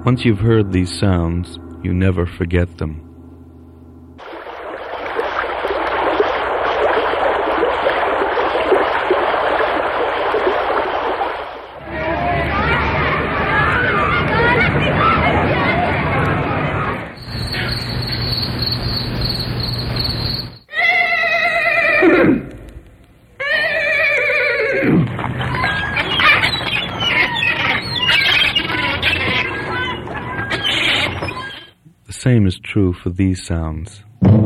Once you've heard these sounds, you never forget them. The same is true for these sounds.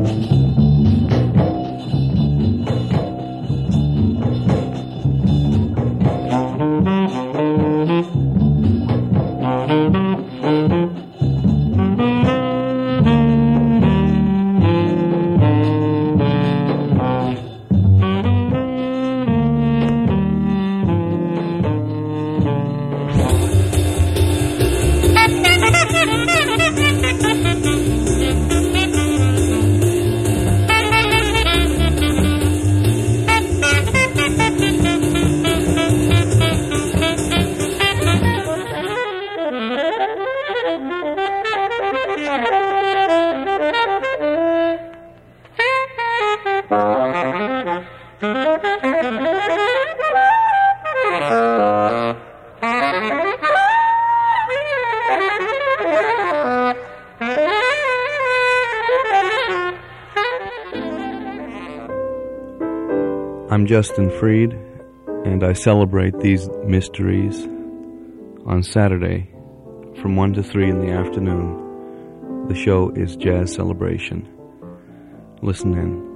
I'm Justin Freed, and I celebrate these mysteries on Saturday from 1 to 3 in the afternoon. The show is Jazz Celebration. Listen in.